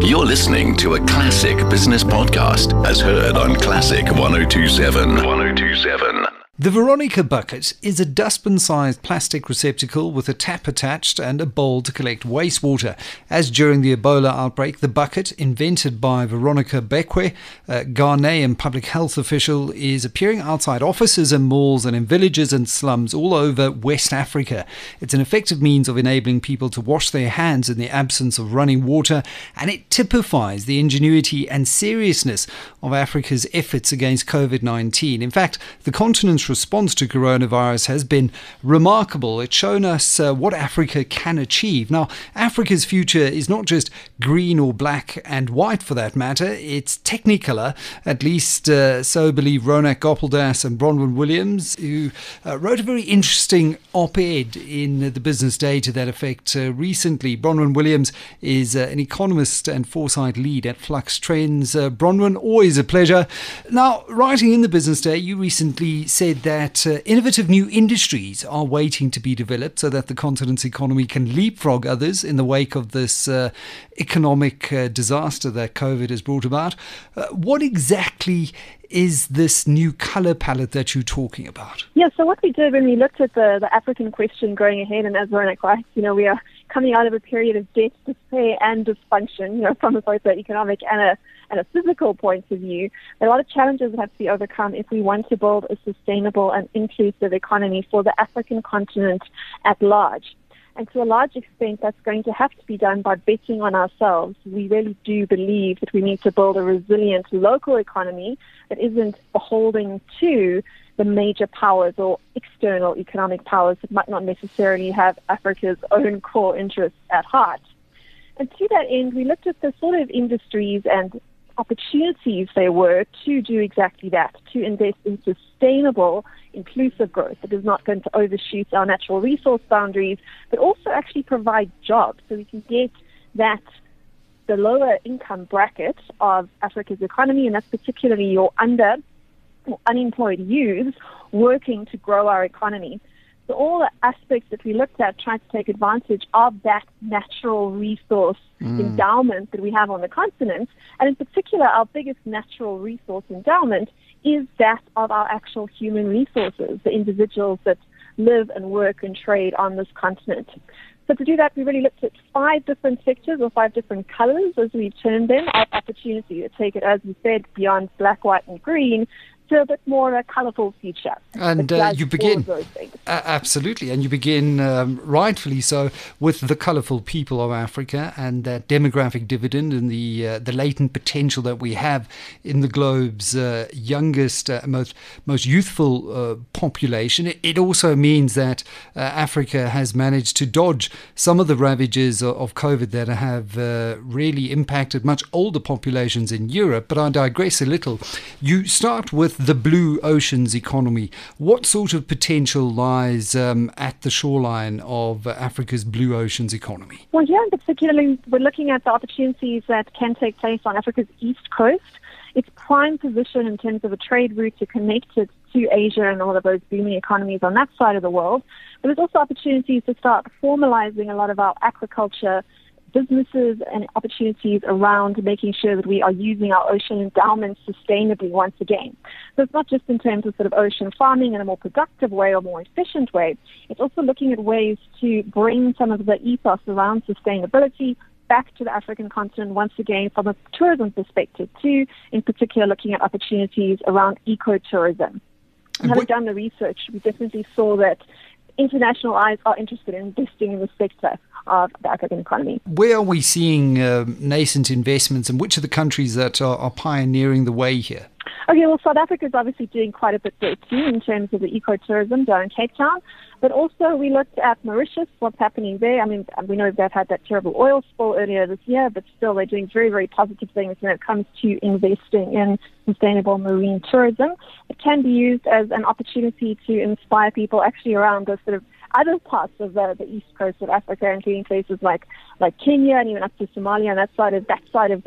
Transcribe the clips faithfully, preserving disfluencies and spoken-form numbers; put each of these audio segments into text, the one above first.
You're listening to a classic business podcast as heard on Classic one oh two seven. one oh two seven. The Veronica bucket is a dustbin-sized plastic receptacle with a tap attached and a bowl to collect wastewater. As during the Ebola outbreak, the bucket, invented by Veronica Bekwe, a Ghanaian public health official, is appearing outside offices and malls and in villages and slums all over West Africa. It's an effective means of enabling people to wash their hands in the absence of running water, and it typifies the ingenuity and seriousness of Africa's efforts against covid nineteen. In fact, the continent's response to coronavirus has been remarkable. It's shown us uh, what Africa can achieve. Now, Africa's future is not just green or black and white for that matter. It's technicolor, at least uh, so believe Ronak Gopaldas and Bronwyn Williams, who uh, wrote a very interesting op-ed in uh, the Business Day to that effect uh, recently. Bronwyn Williams is uh, an economist and foresight lead at Flux Trends. Uh, Bronwyn, always a pleasure. Now, writing in the Business Day, you recently said that uh, innovative new industries are waiting to be developed so that the continent's economy can leapfrog others in the wake of this uh, economic uh, disaster that COVID has brought about. Uh, what exactly is this new colour palette that you're talking about? Yeah, so what we did when we looked at the, the African question going ahead, and as Ronak writes, you know, we are coming out of a period of debt, despair and dysfunction, you know, from both an economic and a and a physical point of view. There are a lot of challenges that have to be overcome if we want to build a sustainable and inclusive economy for the African continent at large. And to a large extent, that's going to have to be done by betting on ourselves. We really do believe that we need to build a resilient local economy that isn't beholden to the major powers or external economic powers that might not necessarily have Africa's own core interests at heart. And to that end, we looked at the sort of industries and opportunities there were to do exactly that, to invest in sustainable, inclusive growth that is not going to overshoot our natural resource boundaries, but also actually provide jobs so we can get that, the lower income bracket of Africa's economy, and that's particularly your under or unemployed youth, working to grow our economy. So all the aspects that we looked at tried to take advantage of that natural resource mm. endowment that we have on the continent. And in particular, our biggest natural resource endowment is that of our actual human resources, the individuals that live and work and trade on this continent. So to do that, we really looked at five different sectors or five different colors, as we termed them, of opportunity to take it, as we said, beyond black, white, and green, to a bit more a colourful future. And uh, you begin, uh, absolutely, and you begin um, rightfully so with the colourful people of Africa and that demographic dividend and the uh, the latent potential that we have in the globe's uh, youngest, uh, most most youthful uh, population. It, it also means that uh, Africa has managed to dodge some of the ravages of, of COVID that have uh, really impacted much older populations in Europe. But I digress a little. You start with the blue oceans economy. What sort of potential lies um, at the shoreline of uh, Africa's blue oceans economy? Well, here in particular, we're looking at the opportunities that can take place on Africa's east coast. Its prime position in terms of a trade route to connect it to Asia and all of those booming economies on that side of the world. But there's also opportunities to start formalizing a lot of our aquaculture businesses and opportunities around making sure that we are using our ocean endowments sustainably once again. So it's not just in terms of sort of ocean farming in a more productive way or more efficient way. It's also looking at ways to bring some of the ethos around sustainability back to the African continent once again from a tourism perspective too, in particular looking at opportunities around ecotourism. And having done the research, we definitely saw that international eyes are interested in investing in the sector of the African economy. Where are we seeing uh, nascent investments, and which are the countries that are, are pioneering the way here? Okay, well, South Africa is obviously doing quite a bit there too in terms of the ecotourism down in Cape Town. But also we looked at Mauritius, what's happening there. I mean, we know they've had that terrible oil spill earlier this year, but still they're doing very, very positive things when it comes to investing in sustainable marine tourism. It can be used as an opportunity to inspire people actually around the sort of other parts of the, the east coast of Africa, including places like, like Kenya and even up to Somalia and that side of that side of the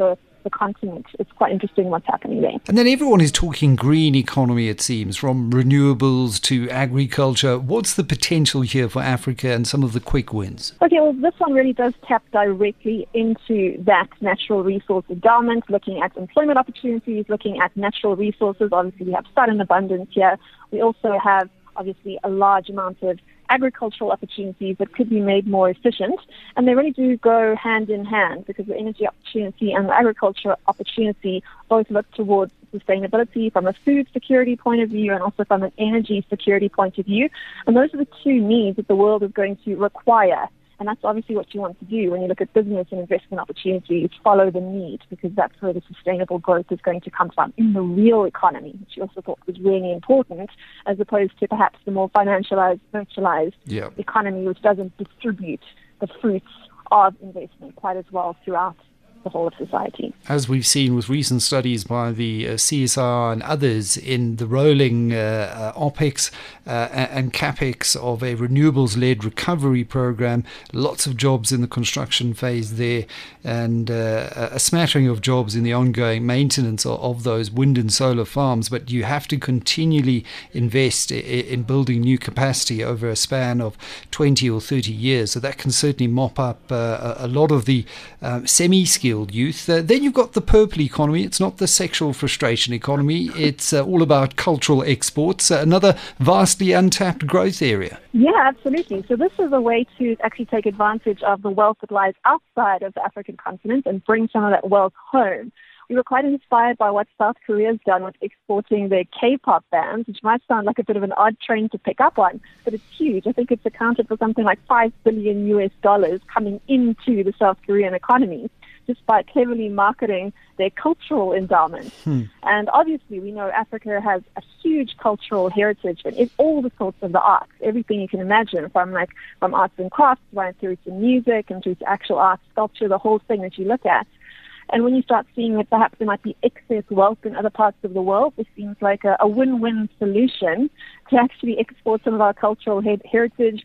the continent. It's quite interesting what's happening there. And then everyone is talking green economy, it seems, from renewables to agriculture. What's the potential here for Africa and some of the quick wins? Okay, well, this one really does tap directly into that natural resource endowment, looking at employment opportunities, looking at natural resources. Obviously, we have sun in abundance here. We also have, obviously, a large amount of agricultural opportunities that could be made more efficient. And they really do go hand in hand, because the energy opportunity and the agriculture opportunity both look towards sustainability from a food security point of view and also from an energy security point of view. And those are the two needs that the world is going to require. And that's obviously what you want to do when you look at business and investment opportunities. Follow the need, because that's where the sustainable growth is going to come from in the real economy, which you also thought was really important, as opposed to perhaps the more financialized, virtualized yeah. economy, which doesn't distribute the fruits of investment quite as well throughout the whole of society. As we've seen with recent studies by the uh, C S R and others in the rolling uh, uh, OPEX uh, and CAPEX of a renewables-led recovery program, lots of jobs in the construction phase there, and uh, a smattering of jobs in the ongoing maintenance of, of those wind and solar farms. But you have to continually invest i- in building new capacity over a span of twenty or thirty years. So that can certainly mop up uh, a, a lot of the um, semi-skilled youth. Uh, then you've got the purple economy. It's not the sexual frustration economy. It's uh, all about cultural exports, uh, another vastly untapped growth area. Yeah, absolutely. So this is a way to actually take advantage of the wealth that lies outside of the African continent and bring some of that wealth home. We were quite inspired by what South Korea's done with exporting their K-pop bands, which might sound like a bit of an odd trend to pick up on, but it's huge. I think it's accounted for something like five billion U S dollars coming into the South Korean economy, just by cleverly marketing their cultural endowment. Hmm. And obviously, we know Africa has a huge cultural heritage in all the sorts of the arts, everything you can imagine, from like from arts and crafts right through to music and through to actual art, sculpture, the whole thing that you look at. And when you start seeing that perhaps there might be excess wealth in other parts of the world, this seems like a, a win-win solution to actually export some of our cultural he- heritage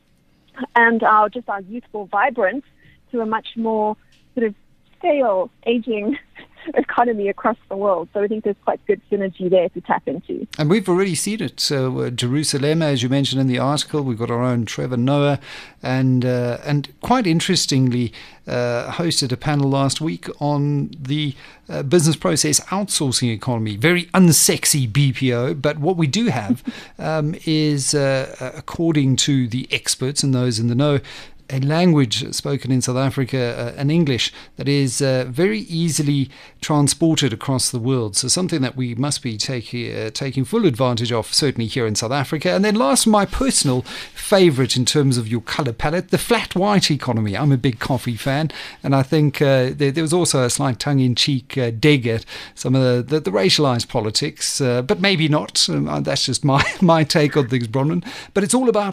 and our just our youthful vibrance to a much more sort of scale, aging economy across the world. So I think there's quite good synergy there to tap into. And we've already seen it. So uh, Jerusalem, as you mentioned in the article, we've got our own Trevor Noah, and uh, and quite interestingly uh, hosted a panel last week on the uh, business process outsourcing economy. Very unsexy B P O, but what we do have um, is, uh, according to the experts and those in the know, a language spoken in South Africa, uh, an English, that is uh, very easily transported across the world. So something that we must be taking uh, taking full advantage of, certainly here in South Africa. And then last, my personal favourite in terms of your colour palette, the flat white economy. I'm a big coffee fan, and I think uh, there, there was also a slight tongue-in-cheek uh, dig at some of the, the, the racialised politics, uh, but maybe not. Um, that's just my, my take on things, Bronwyn. But it's all about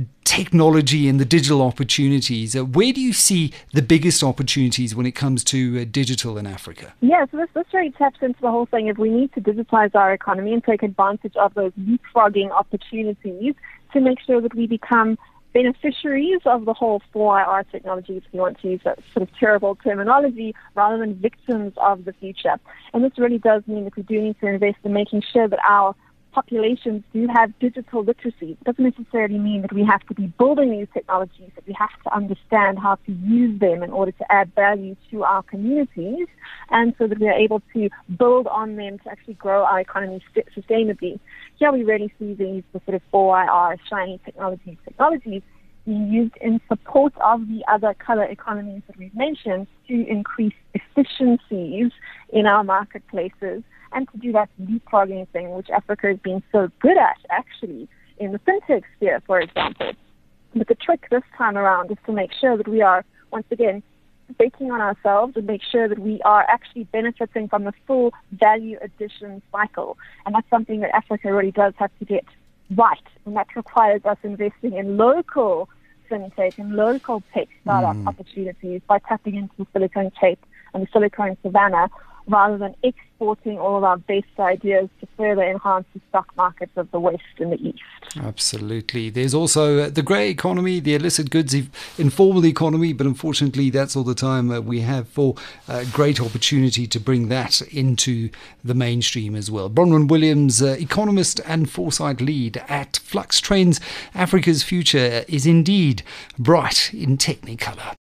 technology and the digital opportunities. Uh, where do you see the biggest opportunities when it comes to uh, digital in Africa? Yeah, so this, this really taps into the whole thing of we need to digitize our economy and take advantage of those leapfrogging opportunities to make sure that we become beneficiaries of the whole four I R technology, if you want to use that sort of terrible terminology, rather than victims of the future. And this really does mean that we do need to invest in making sure that our populations do have digital literacy. It doesn't necessarily mean that we have to be building these technologies, that we have to understand how to use them in order to add value to our communities, and so that we are able to build on them to actually grow our economy sustainably. Here we really see these the sort of four I R, shiny technologies, technologies being used in support of the other color economies that we've mentioned to increase efficiencies in our marketplaces, and to do that leapfrogging thing, which Africa has been so good at, actually, in the fintech sphere, for example. But the trick this time around is to make sure that we are, once again, baking on ourselves and make sure that we are actually benefiting from the full value addition cycle. And that's something that Africa really does have to get right. And that requires us investing in local fintech and local tech startup mm. opportunities by tapping into the Silicon Cape and the Silicon Savannah, rather than exporting all of our best ideas to further enhance the stock markets of the West and the East. Absolutely. There's also uh, the grey economy, the illicit goods informal economy, but unfortunately that's all the time uh, we have for uh, great opportunity to bring that into the mainstream as well. Bronwyn Williams, uh, economist and foresight lead at Flux Trends. Africa's future is indeed bright in Technicolor.